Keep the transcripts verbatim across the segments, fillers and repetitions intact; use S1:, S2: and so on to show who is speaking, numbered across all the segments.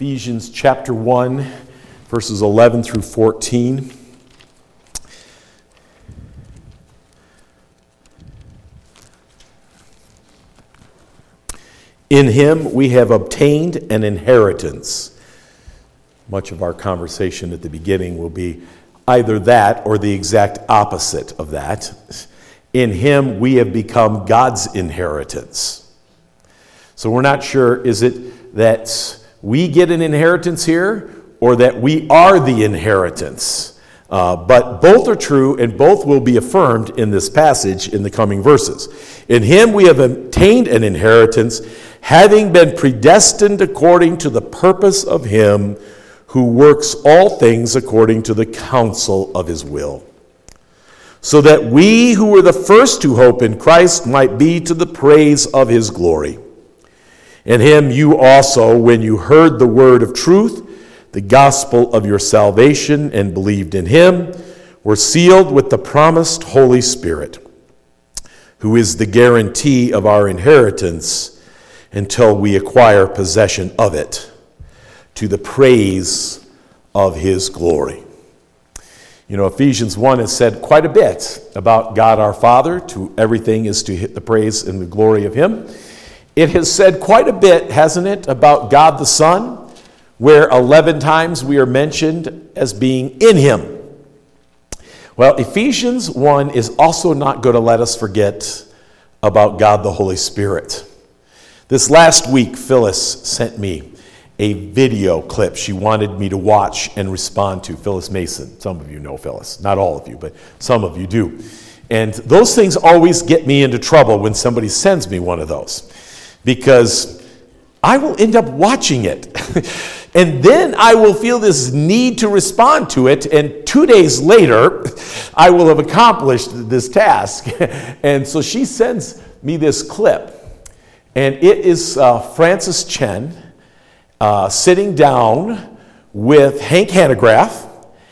S1: Ephesians chapter one, verses eleven through fourteen. In him we have obtained an inheritance. Much of our conversation at the beginning will be either that or the exact opposite of that. In him we have become God's inheritance. So we're not sure, is it that we get an inheritance here or that we are the inheritance? Uh, but both are true and both will be affirmed in this passage in the coming verses. In him we have obtained an inheritance, having been predestined according to the purpose of him who works all things according to the counsel of his will, so that we who were the first to hope in Christ might be to the praise of his glory. In him you also, when you heard the word of truth, the gospel of your salvation, and believed in him, were sealed with the promised Holy Spirit, who is the guarantee of our inheritance until we acquire possession of it, to the praise of his glory. You know, Ephesians one has said quite a bit about God our Father. To everything is to hit the praise and the glory of him. It has said quite a bit, hasn't it, about God the Son, where eleven times we are mentioned as being in him. Well, Ephesians one is also not going to let us forget about God the Holy Spirit. This last week, Phyllis sent me a video clip she wanted me to watch and respond to. Phyllis Mason. Some of you know Phyllis. Not all of you, but some of you do. And those things always get me into trouble when somebody sends me one of those, because I will end up watching it. And then I will feel this need to respond to it, and two days later, I will have accomplished this task. And so she sends me this clip, and it is uh, Francis Chan uh, sitting down with Hank Hanegraaff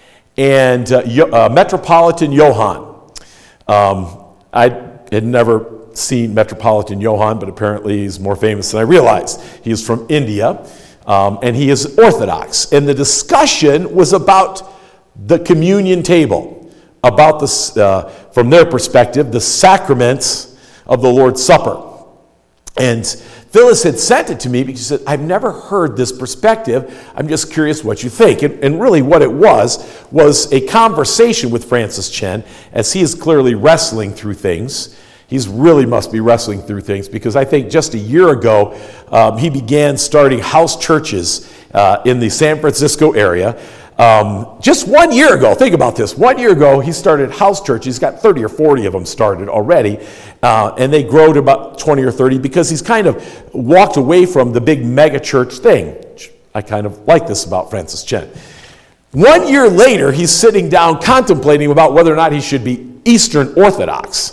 S1: and uh, Yo- uh, Metropolitan Johann. Um, I had never seen Metropolitan Johann, but apparently he's more famous than I realized. He is from India, um, and he is Orthodox. And the discussion was about the communion table, about the, uh, from their perspective, the sacraments of the Lord's Supper. And Phyllis had sent it to me because she said, I've never heard this perspective. I'm just curious what you think. And, and really what it was, was a conversation with Francis Chan, as he is clearly wrestling through things. He's really must be wrestling through things, because I think just a year ago, um, he began starting house churches uh, in the San Francisco area. Um, just one year ago, think about this, one year ago, he started house churches. He's got thirty or forty of them started already, uh, and they grow to about twenty or thirty, because he's kind of walked away from the big mega church thing. I kind of like this about Francis Chan. One year later, he's sitting down contemplating about whether or not he should be Eastern Orthodox.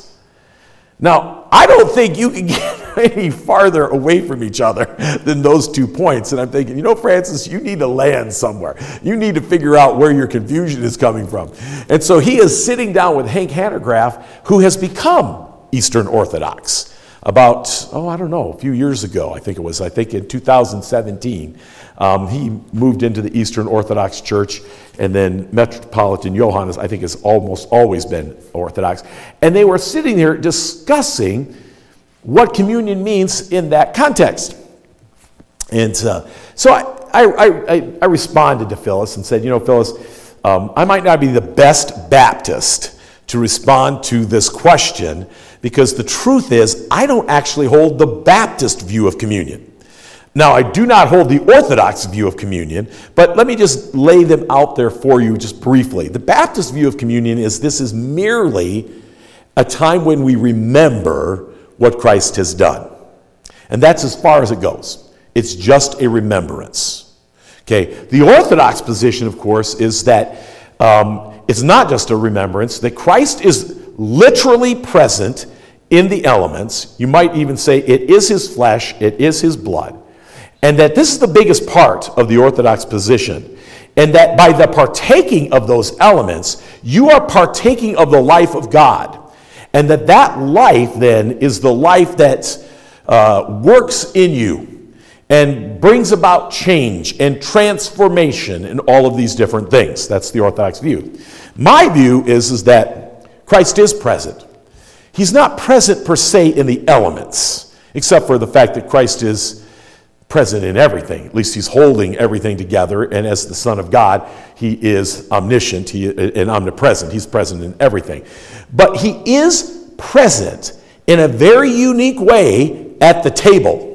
S1: Now, I don't think you can get any farther away from each other than those two points. And I'm thinking, you know, Francis, you need to land somewhere. You need to figure out where your confusion is coming from. And so he is sitting down with Hank Hanegraaff, who has become Eastern Orthodox about, oh, I don't know, a few years ago, I think it was, I think in two thousand seventeen. Um, he moved into the Eastern Orthodox Church, and then Metropolitan Johann, I think, has almost always been Orthodox. And they were sitting there discussing what communion means in that context. And uh, so I, I, I, I responded to Phyllis and said, you know, Phyllis, um, I might not be the best Baptist to respond to this question, because the truth is, I don't actually hold the Baptist view of communion. Now, I do not hold the Orthodox view of communion, but let me just lay them out there for you just briefly. The Baptist view of communion is this is merely a time when we remember what Christ has done. And that's as far as it goes. It's just a remembrance. Okay, the Orthodox position, of course, is that um, it's not just a remembrance, that Christ is literally present in the elements. You might even say it is his flesh, it is his blood. And that this is the biggest part of the Orthodox position. And that by the partaking of those elements, you are partaking of the life of God. And that that life then is the life that uh, works in you. and brings about change and transformation in all of these different things. That's the Orthodox view. My view is, is that Christ is present. He's not present per se in the elements, except for the fact that Christ is present in everything. At least he's holding everything together, and as the Son of God, he is omniscient he, and omnipresent. He's present in everything. But he is present in a very unique way at the table.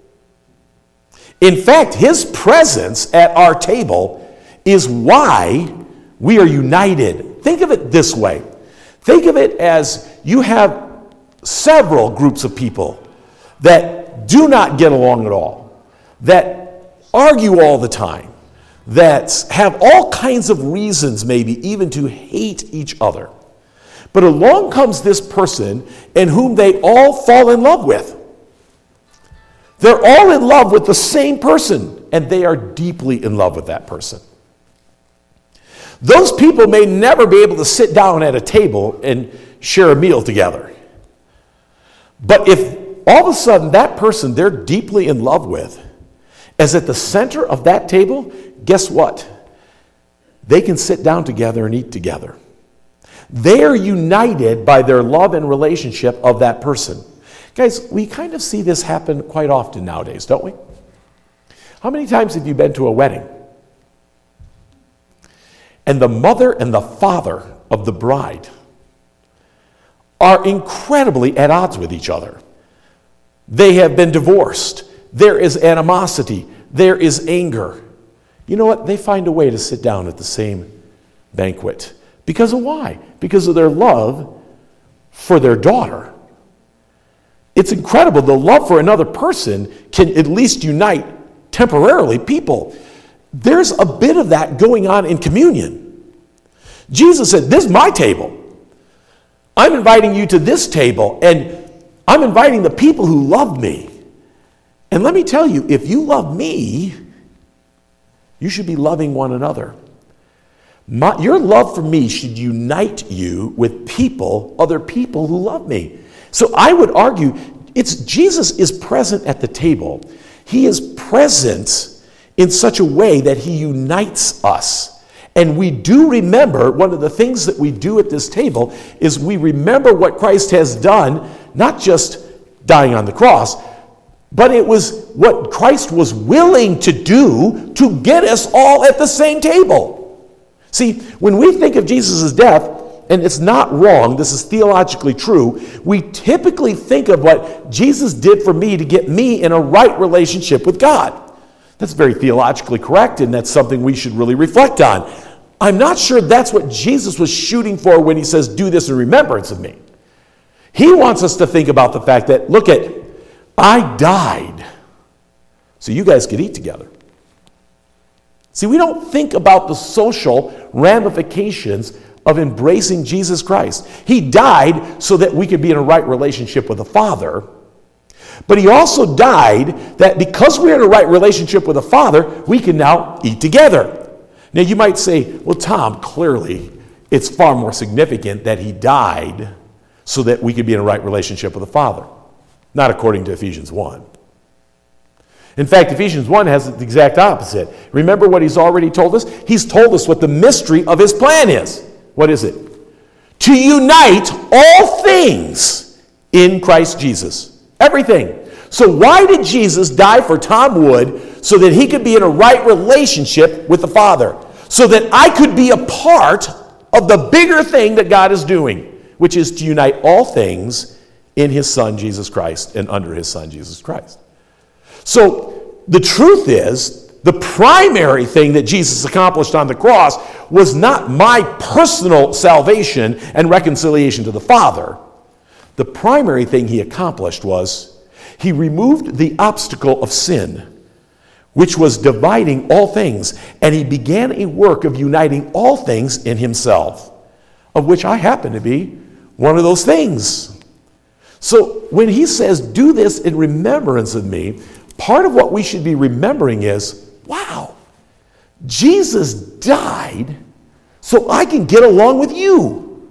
S1: In fact, his presence at our table is why we are united. Think of it this way. Think of it as you have several groups of people that do not get along at all, that argue all the time, that have all kinds of reasons maybe even to hate each other. But along comes this person in whom they all fall in love with. They're all in love with the same person, and they are deeply in love with that person. Those people may never be able to sit down at a table and share a meal together. But if all of a sudden that person they're deeply in love with is at the center of that table, guess what? They can sit down together and eat together. They are united by their love and relationship of that person. Guys, we kind of see this happen quite often nowadays, don't we? How many times have you been to a wedding? And the mother and the father of the bride are incredibly at odds with each other. They have been divorced. There is animosity. There is anger. You know what? They find a way to sit down at the same banquet. Because of why? Because of their love for their daughter. It's incredible. The love for another person can at least unite temporarily people. There's a bit of that going on in communion. Jesus said, this is my table. I'm inviting you to this table, and I'm inviting the people who love me. And let me tell you, if you love me, you should be loving one another. My, your love for me should unite you with people, other people who love me. So I would argue, it's Jesus is present at the table. He is present in such a way that he unites us. And we do remember, one of the things that we do at this table is we remember what Christ has done, not just dying on the cross, but it was what Christ was willing to do to get us all at the same table. See, when we think of Jesus' death, and it's not wrong, this is theologically true, we typically think of what Jesus did for me to get me in a right relationship with God. That's very theologically correct, and that's something we should really reflect on. I'm not sure that's what Jesus was shooting for when he says, do this in remembrance of me. He wants us to think about the fact that, look at, I died so you guys could eat together. See, we don't think about the social ramifications of embracing Jesus Christ. He died so that we could be in a right relationship with the Father. But he also died that because we're in a right relationship with the Father, we can now eat together. Now you might say, well, Tom, clearly it's far more significant that he died so that we could be in a right relationship with the Father. Not according to Ephesians one. In fact, Ephesians one has the exact opposite. Remember what he's already told us? He's told us what the mystery of his plan is. What is it? To unite all things in Christ Jesus. Everything. So why did Jesus die for Tom Wood? So that he could be in a right relationship with the Father. So that I could be a part of the bigger thing that God is doing, which is to unite all things in his Son, Jesus Christ, and under his Son, Jesus Christ. So the truth is, the primary thing that Jesus accomplished on the cross was not my personal salvation and reconciliation to the Father. The primary thing he accomplished was he removed the obstacle of sin, which was dividing all things, and he began a work of uniting all things in himself, of which I happen to be one of those things. So when he says, do this in remembrance of me, part of what we should be remembering is, wow, Jesus died so I can get along with you.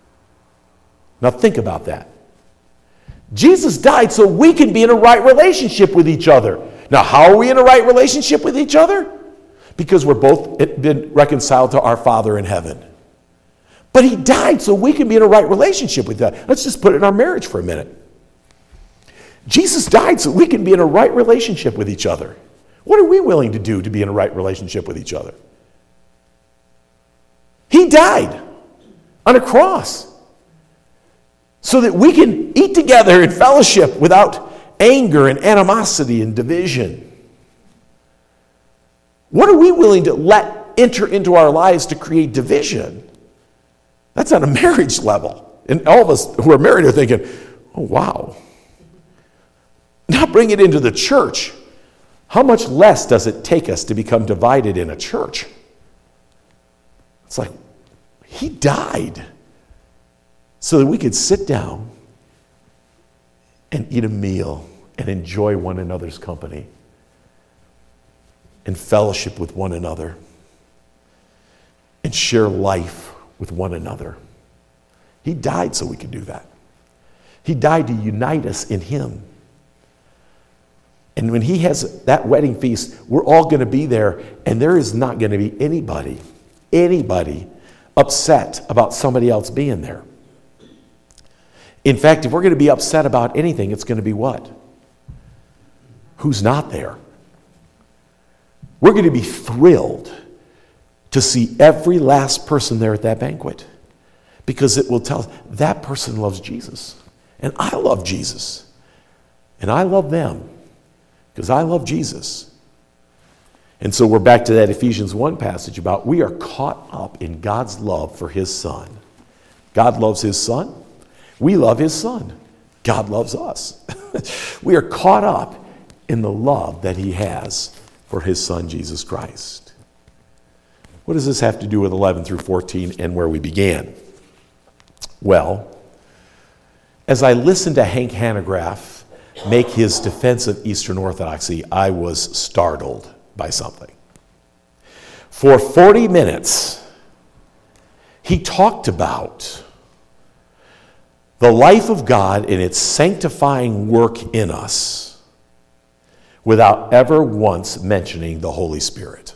S1: Now think about that. Jesus died so we can be in a right relationship with each other. Now, how are we in a right relationship with each other? Because we're both been reconciled to our Father in heaven. But he died so we can be in a right relationship with God. Let's just put it in our marriage for a minute. Jesus died so we can be in a right relationship with each other. What are we willing to do to be in a right relationship with each other? He died on a cross so that we can eat together in fellowship without anger and animosity and division. What are we willing to let enter into our lives to create division? That's on a marriage level. And all of us who are married are thinking, oh, wow. Now bring it into the church. How much less does it take us to become divided in a church? It's like, he died so that we could sit down and eat a meal and enjoy one another's company and fellowship with one another and share life with one another. He died so we could do that. He died to unite us in him. And when he has that wedding feast, we're all going to be there, and there is not going to be anybody, anybody upset about somebody else being there. In fact, if we're going to be upset about anything, it's going to be what? Who's not there? We're going to be thrilled to see every last person there at that banquet, because it will tell us that person loves Jesus, and I love Jesus, and I love them because I love Jesus. And so we're back to that Ephesians one passage about we are caught up in God's love for his Son. God loves his Son. We love his Son. God loves us. We are caught up in the love that he has for his Son, Jesus Christ. What does this have to do with eleven through fourteen and where we began? Well, as I listened to Hank Hanegraaff make his defense of Eastern Orthodoxy, I was startled by something. For forty minutes, he talked about the life of God and its sanctifying work in us without ever once mentioning the Holy Spirit.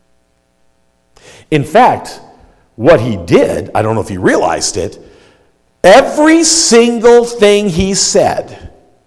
S1: In fact, what he did, I don't know if he realized it, every single thing he said,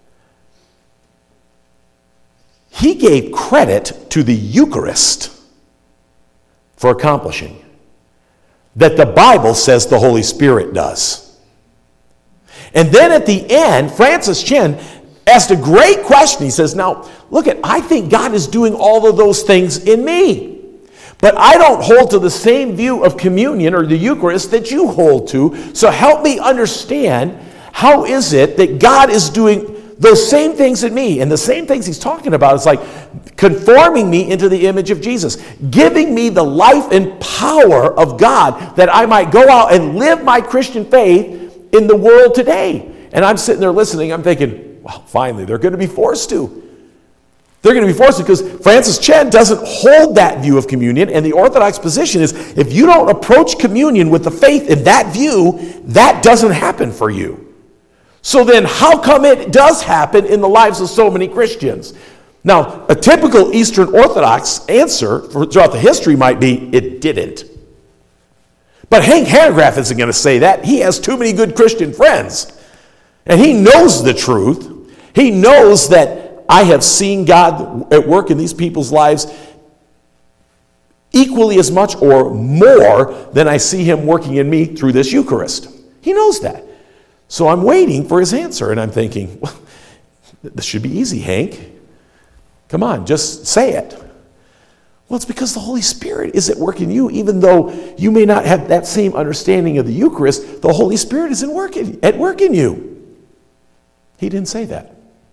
S1: he gave credit to the Eucharist for accomplishing that the Bible says the Holy Spirit does. And then at the end, Francis Chan asked a great question. He says, now, look at, I think God is doing all of those things in me. But I don't hold to the same view of communion or the Eucharist that you hold to. So help me understand, how is it that God is doing those same things in me? And the same things he's talking about is like conforming me into the image of Jesus, giving me the life and power of God that I might go out and live my Christian faith in the world today. And I'm sitting there listening, I'm thinking, well, finally, they're going to be forced to. They're going to be forced to, because Francis Chan doesn't hold that view of communion, and the Orthodox position is if you don't approach communion with the faith in that view, that doesn't happen for you. So then how come it does happen in the lives of so many Christians? Now, a typical Eastern Orthodox answer for, throughout the history might be, it didn't. But Hank Hanegraaff isn't going to say that. He has too many good Christian friends. And he knows the truth. He knows that I have seen God at work in these people's lives equally as much or more than I see him working in me through this Eucharist. He knows that. So I'm waiting for his answer, and I'm thinking, well, this should be easy, Hank. Come on, just say it. Well, it's because the Holy Spirit is at work in you, even though you may not have that same understanding of the Eucharist. The Holy Spirit is in work in, at work in you. He didn't say that.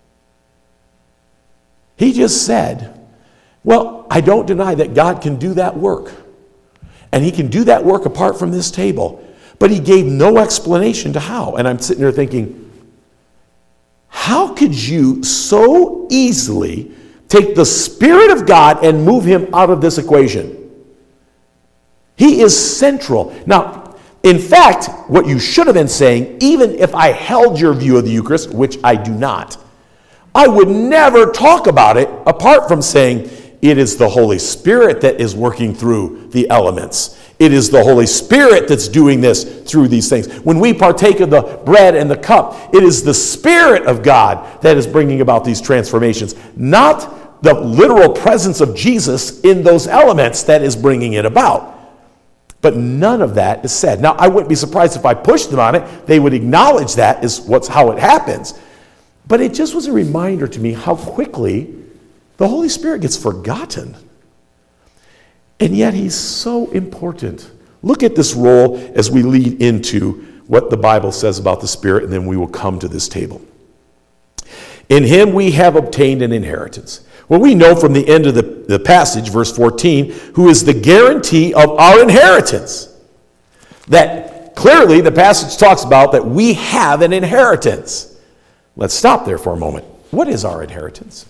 S1: He just said, well, I don't deny that God can do that work. And he can do that work apart from this table. But he gave no explanation to how. And I'm sitting there thinking, how could you so easily take the Spirit of God and move him out of this equation? He is central. Now, in fact, what you should have been saying, even if I held your view of the Eucharist, which I do not, I would never talk about it apart from saying it is the Holy Spirit that is working through the elements. It is the Holy Spirit that's doing this through these things. When we partake of the bread and the cup, it is the Spirit of God that is bringing about these transformations, not the literal presence of Jesus in those elements that is bringing it about. But none of that is said. Now, I wouldn't be surprised if I pushed them on it. They would acknowledge that is what's how it happens. But it just was a reminder to me how quickly the Holy Spirit gets forgotten. And yet he's so important. Look at this role as we lead into what the Bible says about the Spirit, and then we will come to this table. In him we have obtained an inheritance. Well, we know from the end of the, the passage, verse fourteen, who is the guarantee of our inheritance. That clearly the passage talks about that we have an inheritance. Let's stop there for a moment. What is our inheritance?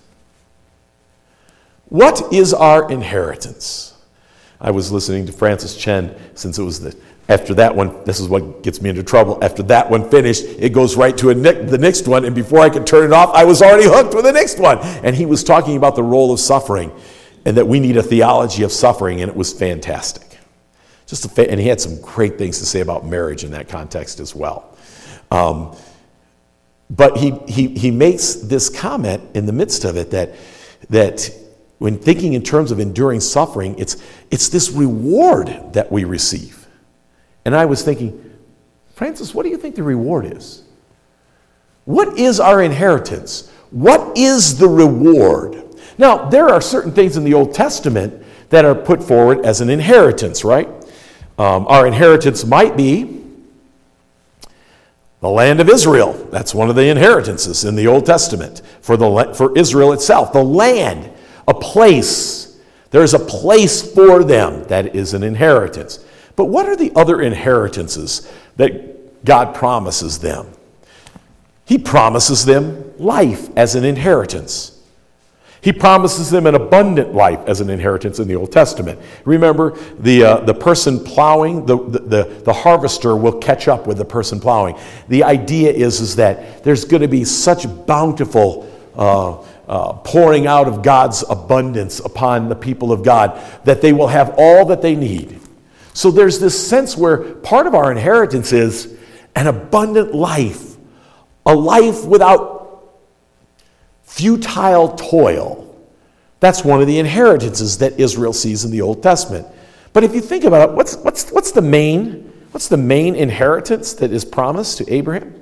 S1: What is our inheritance? I was listening to Francis Chen, since it was the, after that one, this is what gets me into trouble. After that one finished, it goes right to a, the next one, and before I could turn it off, I was already hooked with the next one. And he was talking about the role of suffering, and that we need a theology of suffering, and it was fantastic. Just a fa- and he had some great things to say about marriage in that context as well. Um, but he, he, he makes this comment in the midst of it that that when thinking in terms of enduring suffering, it's, it's this reward that we receive. And I was thinking, Francis, what do you think the reward is? What is our inheritance? What is the reward? Now, there are certain things in the Old Testament that are put forward as an inheritance, right? Um, our inheritance might be the land of Israel. That's one of the inheritances in the Old Testament for, the, for Israel itself. The land. A place. There's a place for them that is an inheritance. But what are the other inheritances that God promises them? He promises them life as an inheritance. He promises them an abundant life as an inheritance in the Old Testament. Remember, the uh, the person plowing, the, the, the harvester will catch up with the person plowing. The idea is, is that there's going to be such bountiful uh Uh, pouring out of God's abundance upon the people of God, that they will have all that they need. So there's this sense where part of our inheritance is an abundant life, a life without futile toil. That's one of the inheritances that Israel sees in the Old Testament. But if you think about it, what's, what's, what's the main, what's the main inheritance that is promised to Abraham?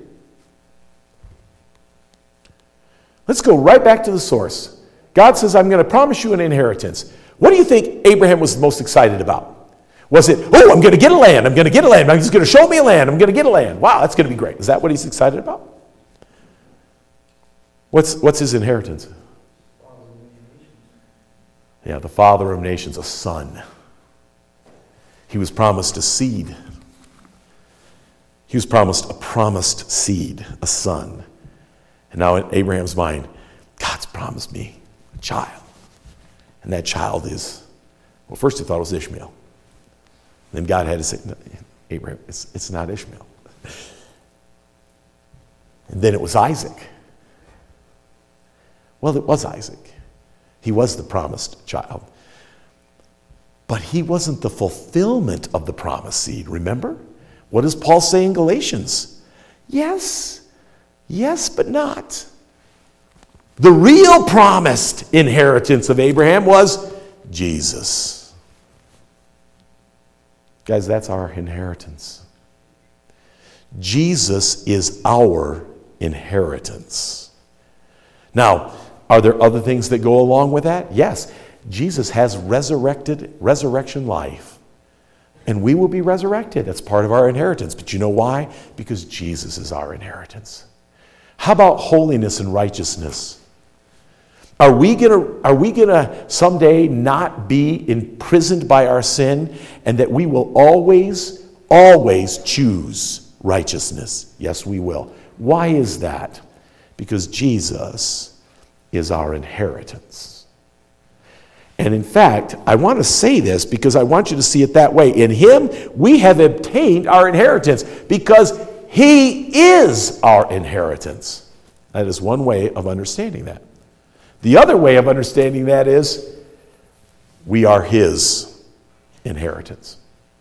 S1: Let's go right back to the source. God says, I'm going to promise you an inheritance. What do you think Abraham was most excited about? Was it, oh, I'm going to get a land. I'm going to get a land. He's going to show me a land. I'm going to get a land. Wow, that's going to be great. Is that what he's excited about? What's, what's his inheritance? Yeah, the father of nations, a son. He was promised a seed. He was promised a promised seed, a son. And now in Abraham's mind, God's promised me a child. And that child is, well, first he thought it was Ishmael. Then God had to say, no, Abraham, it's, it's not Ishmael. And then it was Isaac. Well, it was Isaac. He was the promised child. But he wasn't the fulfillment of the promised seed, remember? What does Paul say in Galatians? Yes. Yes, but not. The real promised inheritance of Abraham was Jesus. Guys, that's our inheritance. Jesus is our inheritance. Now, are there other things that go along with that? Yes. Jesus has resurrected resurrection life. And we will be resurrected. That's part of our inheritance. But you know why? Because Jesus is our inheritance. How about holiness and righteousness? Are we gonna, are we gonna someday not be imprisoned by our sin, and that we will always, always choose righteousness? Yes, we will. Why is that? Because Jesus is our inheritance. And in fact, I want to say this because I want you to see it that way. In him, we have obtained our inheritance because he is our inheritance. That is one way of understanding that. The other way of understanding that is we are his inheritance.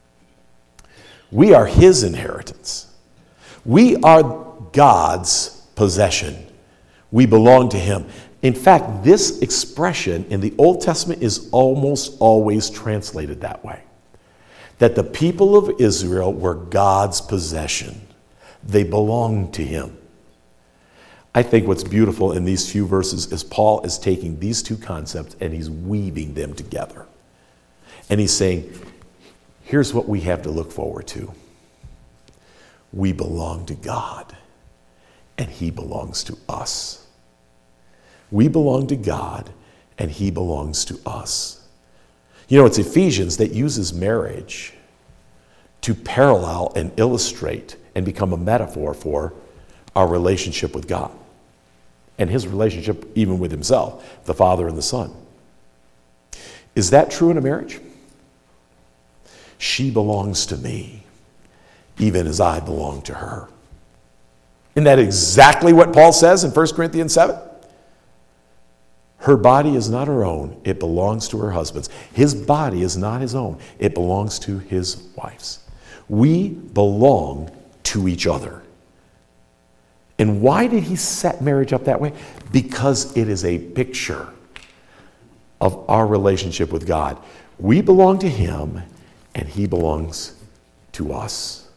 S1: We are his inheritance. We are God's possession. We belong to him. In fact, this expression in the Old Testament is almost always translated that way. That the people of Israel were God's possession. They belonged to him. I think what's beautiful in these few verses is Paul is taking these two concepts and he's weaving them together. And he's saying, here's what we have to look forward to. We belong to God, and he belongs to us. We belong to God, and he belongs to us. You know, it's Ephesians that uses marriage to parallel and illustrate and become a metaphor for our relationship with God and his relationship even with himself, the Father and the Son. Is that true in a marriage? She belongs to me, even as I belong to her. Isn't that exactly what Paul says in First Corinthians seven? Her body is not her own. It belongs to her husband's. His body is not his own. It belongs to his wife's. We belong to each other. And why did he set marriage up that way? Because it is a picture of our relationship with God. We belong to him, and he belongs to us.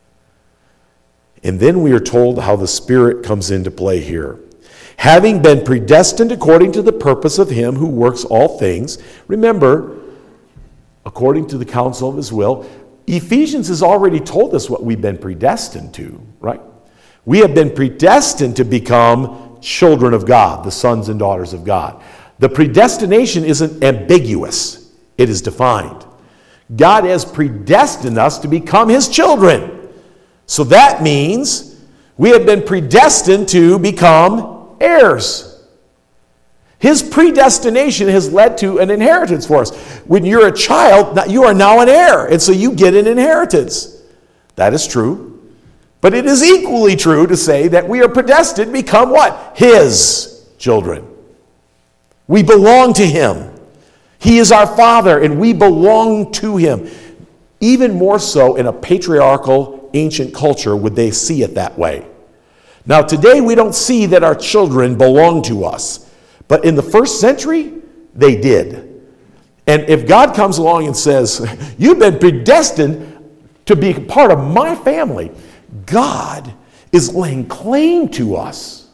S1: And then we are told how the Spirit comes into play here. Having been predestined according to the purpose of him who works all things. Remember, according to the counsel of his will, Ephesians has already told us what we've been predestined to, right? We have been predestined to become children of God, the sons and daughters of God. The predestination isn't ambiguous. It is defined. God has predestined us to become his children. So that means we have been predestined to become heirs. His predestination has led to an inheritance for us. When you're a child, you are now an heir, and so you get an inheritance. That is true. But it is equally true to say that we are predestined to become what? His children. We belong to him. He is our Father, and we belong to him. Even more so in a patriarchal, ancient culture would they see it that way. Now, today we don't see that our children belong to us. But in the first century, they did. And if God comes along and says, you've been predestined to be part of my family, God is laying claim to us.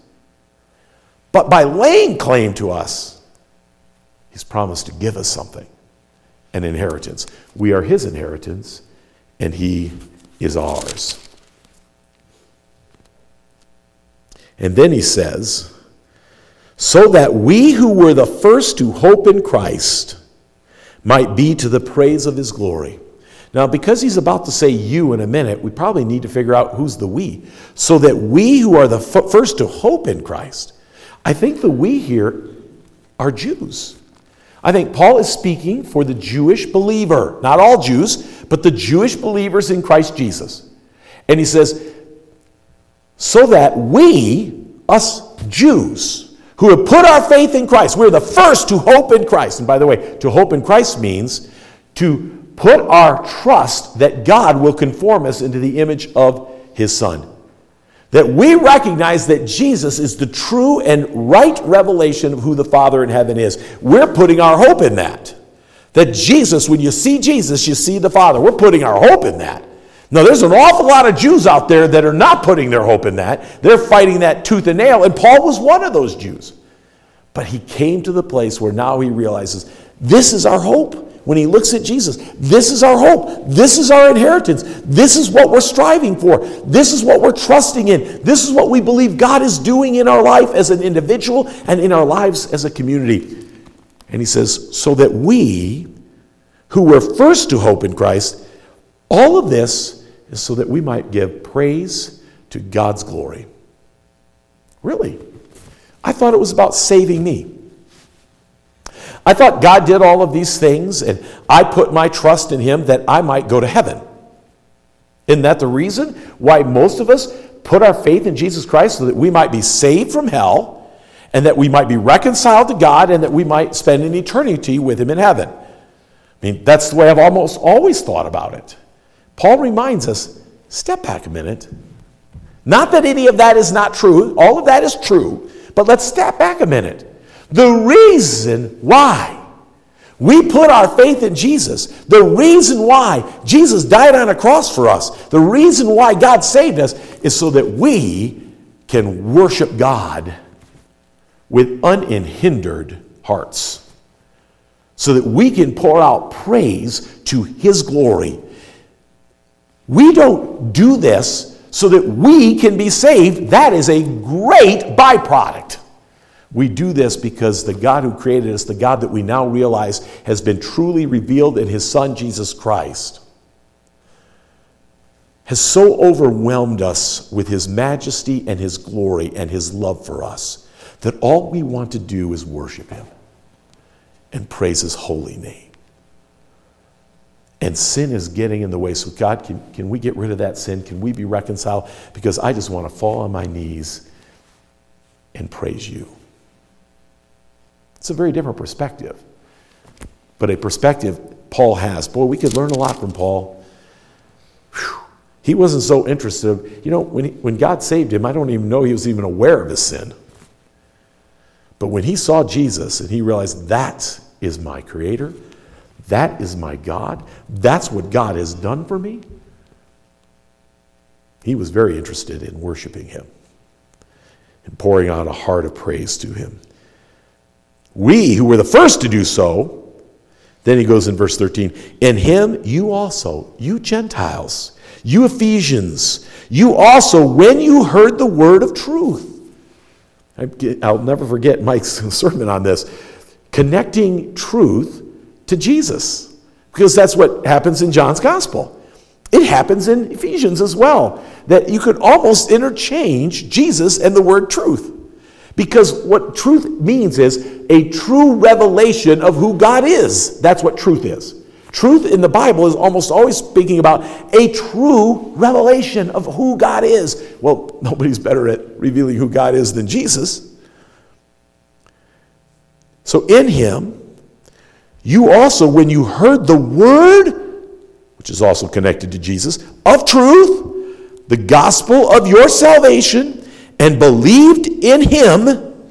S1: But by laying claim to us, he's promised to give us something, an inheritance. We are his inheritance, and he is ours. And then he says, so that we who were the first to hope in Christ might be to the praise of his glory. Now, because he's about to say you in a minute, we probably need to figure out who's the we. So that we who are the f- first to hope in Christ. I think the we here are Jews. I think Paul is speaking for the Jewish believer. Not all Jews, but the Jewish believers in Christ Jesus. And he says, so that we, us Jews, who have put our faith in Christ, we're the first to hope in Christ. And by the way, to hope in Christ means to put our trust that God will conform us into the image of his Son. That we recognize that Jesus is the true and right revelation of who the Father in heaven is. We're putting our hope in that. That Jesus, when you see Jesus, you see the Father. We're putting our hope in that. Now, there's an awful lot of Jews out there that are not putting their hope in that. They're fighting that tooth and nail, and Paul was one of those Jews. But he came to the place where now he realizes, this is our hope. When he looks at Jesus, this is our hope. This is our inheritance. This is what we're striving for. This is what we're trusting in. This is what we believe God is doing in our life as an individual and in our lives as a community. And he says, so that we, who were first to hope in Christ, all of this is so that we might give praise to God's glory. Really? I thought it was about saving me. I thought God did all of these things, and I put my trust in him that I might go to heaven. Isn't that the reason why most of us put our faith in Jesus Christ so that we might be saved from hell and that we might be reconciled to God and that we might spend an eternity with him in heaven. I mean, that's the way I've almost always thought about it. Paul reminds us, step back a minute. Not that any of that is not true. All of that is true. But let's step back a minute. The reason why we put our faith in Jesus, the reason why Jesus died on a cross for us, the reason why God saved us is so that we can worship God with unhindered hearts. So that we can pour out praise to his glory. We don't do this so that we can be saved. That is a great byproduct. We do this because the God who created us, the God that we now realize has been truly revealed in his Son, Jesus Christ, has so overwhelmed us with his majesty and his glory and his love for us that all we want to do is worship him and praise his holy name. And sin is getting in the way. So God, can, can we get rid of that sin? Can we be reconciled? Because I just want to fall on my knees and praise you. It's a very different perspective. But a perspective Paul has. Boy, we could learn a lot from Paul. Whew. He wasn't so interested. You know, when, he, when God saved him, I don't even know he was even aware of his sin. But when he saw Jesus and he realized that is my creator, that is my God, that's what God has done for me, he was very interested in worshiping him and pouring out a heart of praise to him. We, who were the first to do so, then he goes in verse thirteen, in him you also, you Gentiles, you Ephesians, you also, when you heard the word of truth. I'll never forget Mike's sermon on this, connecting truth to Jesus, because that's what happens in John's gospel. It happens in Ephesians as well, that you could almost interchange Jesus and the word truth. Because what truth means is a true revelation of who God is. That's what truth is. Truth in the Bible is almost always speaking about a true revelation of who God is. Well, nobody's better at revealing who God is than Jesus. So in him, you also, when you heard the word, which is also connected to Jesus, of truth, the gospel of your salvation, and believed in him,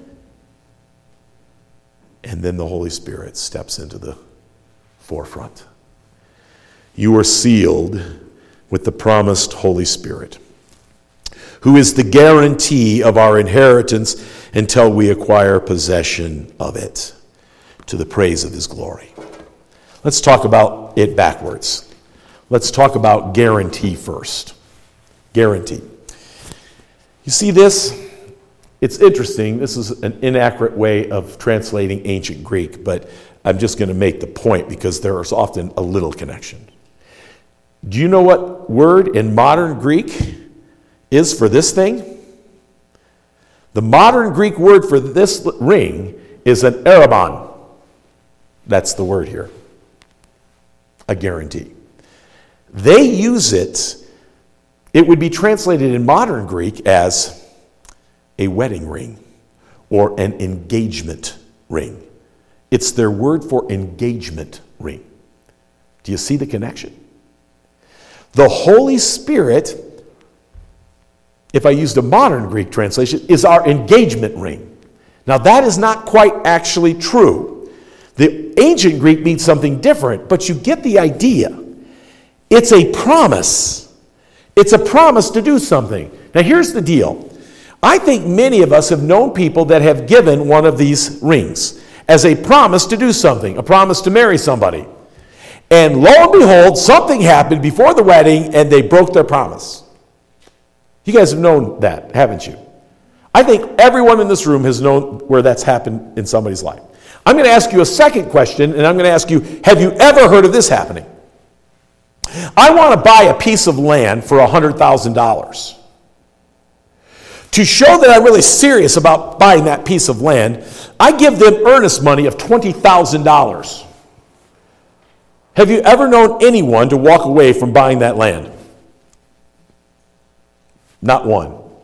S1: and then the Holy Spirit steps into the forefront. You are sealed with the promised Holy Spirit, who is the guarantee of our inheritance until we acquire possession of it, to the praise of his glory. Let's talk about it backwards. Let's talk about guarantee first. Guarantee. You see this? It's interesting. This is an inaccurate way of translating ancient Greek, but I'm just going to make the point because there is often a little connection. Do you know what word in modern Greek is for this thing? The modern Greek word for this ring is an arrabon. That's the word here. A guarantee. They use it, it would be translated in modern Greek as a wedding ring or an engagement ring. It's their word for engagement ring. Do you see the connection? The Holy Spirit, if I used a modern Greek translation, is our engagement ring. Now that is not quite actually true. The ancient Greek means something different, but you get the idea. It's a promise. It's a promise to do something. Now here's the deal. I think many of us have known people that have given one of these rings as a promise to do something, a promise to marry somebody. And lo and behold, something happened before the wedding and they broke their promise. You guys have known that, haven't you? I think everyone in this room has known where that's happened in somebody's life. I'm going to ask you a second question, and I'm going to ask you, have you ever heard of this happening? I want to buy a piece of land for one hundred thousand dollars. To show that I'm really serious about buying that piece of land, I give them earnest money of twenty thousand dollars. Have you ever known anyone to walk away from buying that land? Not one.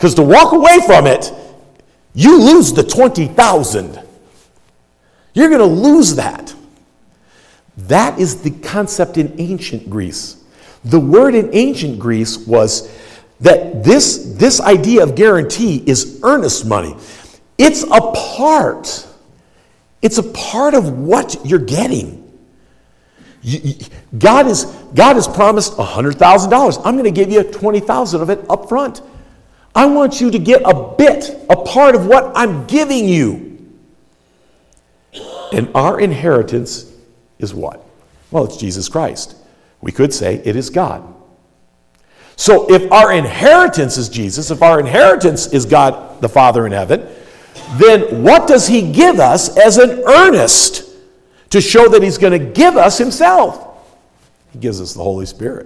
S1: Because to walk away from it, you lose the twenty thousand. You're going to lose that. That is the concept in ancient Greece. The word in ancient Greece was that this, this idea of guarantee is earnest money. It's a part. It's a part of what you're getting. You, you, God is God has promised one hundred thousand dollars. I'm going to give you twenty thousand dollars of it up front. I want you to get a bit, a part of what I'm giving you. And our inheritance is what? Well, it's Jesus Christ. We could say it is God. So if our inheritance is Jesus, if our inheritance is God the Father in heaven, then what does he give us as an earnest to show that he's going to give us himself? He gives us the Holy Spirit.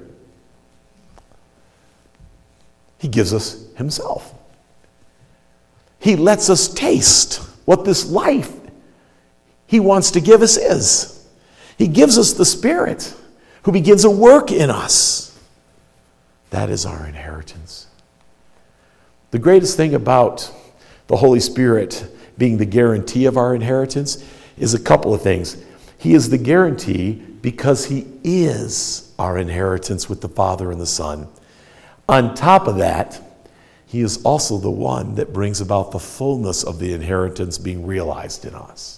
S1: He gives us himself. He lets us taste what this life he wants to give us is. He gives us the Spirit who begins a work in us. That is our inheritance. The greatest thing about the Holy Spirit being the guarantee of our inheritance is a couple of things. He is the guarantee because he is our inheritance with the Father and the Son. On top of that, he is also the one that brings about the fullness of the inheritance being realized in us.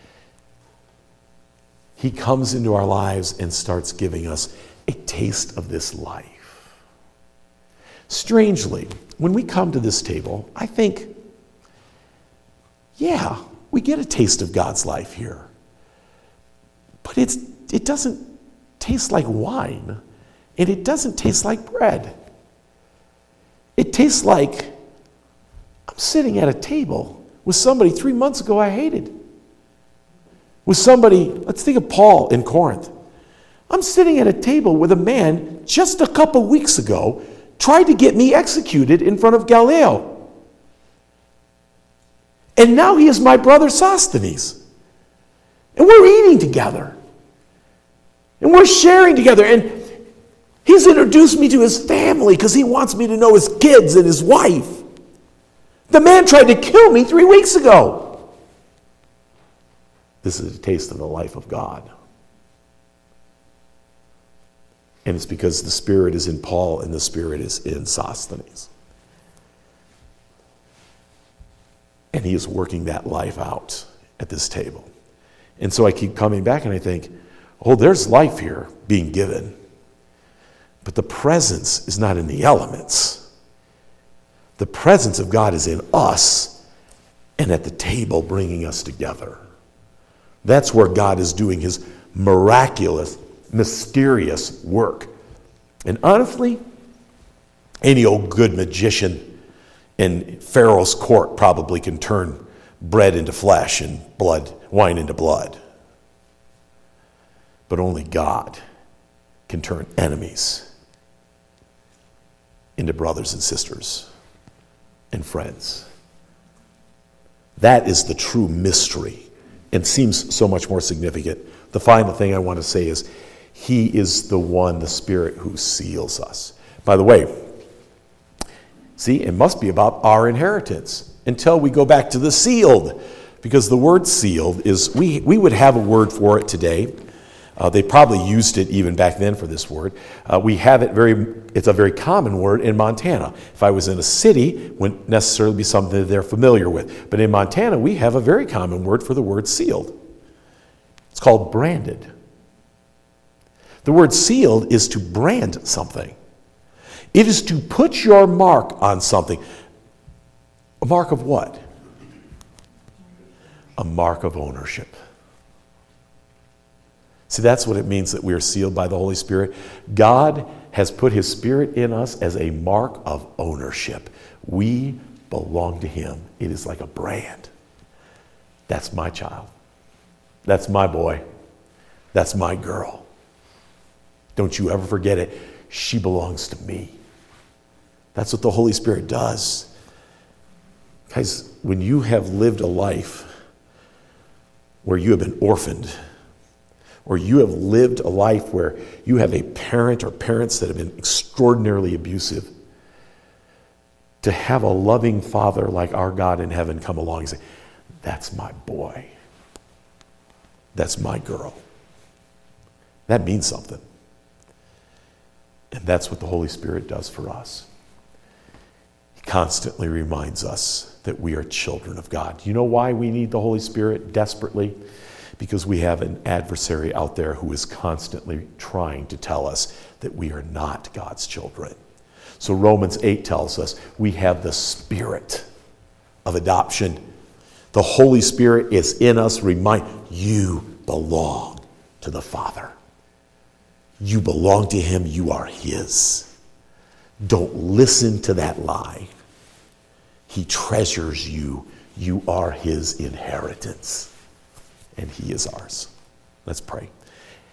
S1: He comes into our lives and starts giving us a taste of this life. Strangely, when we come to this table, I think, yeah, we get a taste of God's life here. But it's, it doesn't taste like wine, and it doesn't taste like bread. It tastes like I'm sitting at a table with somebody three months ago I hated. With somebody, let's think of Paul in Corinth. I'm sitting at a table with a man just a couple weeks ago tried to get me executed in front of Gallio. And now he is my brother Sosthenes. And we're eating together. And we're sharing together. And he's introduced me to his family because he wants me to know his kids and his wife. The man tried to kill me three weeks ago. This is a taste of the life of God. And it's because the Spirit is in Paul and the Spirit is in Sosthenes. And he is working that life out at this table. And so I keep coming back and I think, oh, there's life here being given. But the presence is not in the elements. The presence of God is in us and at the table bringing us together. That's where God is doing his miraculous, mysterious work. And honestly, any old good magician in Pharaoh's court probably can turn bread into flesh and blood, wine into blood. But only God can turn enemies into brothers and sisters and friends. That is the true mystery and seems so much more significant. The final thing I want to say is he is the one, the Spirit, who seals us. By the way, see, it must be about our inheritance until we go back to the sealed, because the word sealed is, we, we would have a word for it today. Uh, they probably used it even back then for this word. Uh, we have it very, it's a very common word in Montana. If I was in a city, it wouldn't necessarily be something that they're familiar with. But in Montana, we have a very common word for the word sealed. It's called branded. The word sealed is to brand something. It is to put your mark on something. A mark of what? A mark of ownership. See, that's what it means that we are sealed by the Holy Spirit. God has put his Spirit in us as a mark of ownership. We belong to him. It is like a brand. That's my child. That's my boy. That's my girl. Don't you ever forget it. She belongs to me. That's what the Holy Spirit does. Guys, when you have lived a life where you have been orphaned, or you have lived a life where you have a parent or parents that have been extraordinarily abusive, to have a loving Father like our God in heaven come along and say, that's my boy. That's my girl. That means something. And that's what the Holy Spirit does for us. He constantly reminds us that we are children of God. You know why we need the Holy Spirit desperately? Because we have an adversary out there who is constantly trying to tell us that we are not God's children. So Romans eight tells us we have the Spirit of adoption. The Holy Spirit is in us. Remind you belong to the Father. You belong to him. You are his. Don't listen to that lie. He treasures you. You are his inheritance. And he is ours. Let's pray.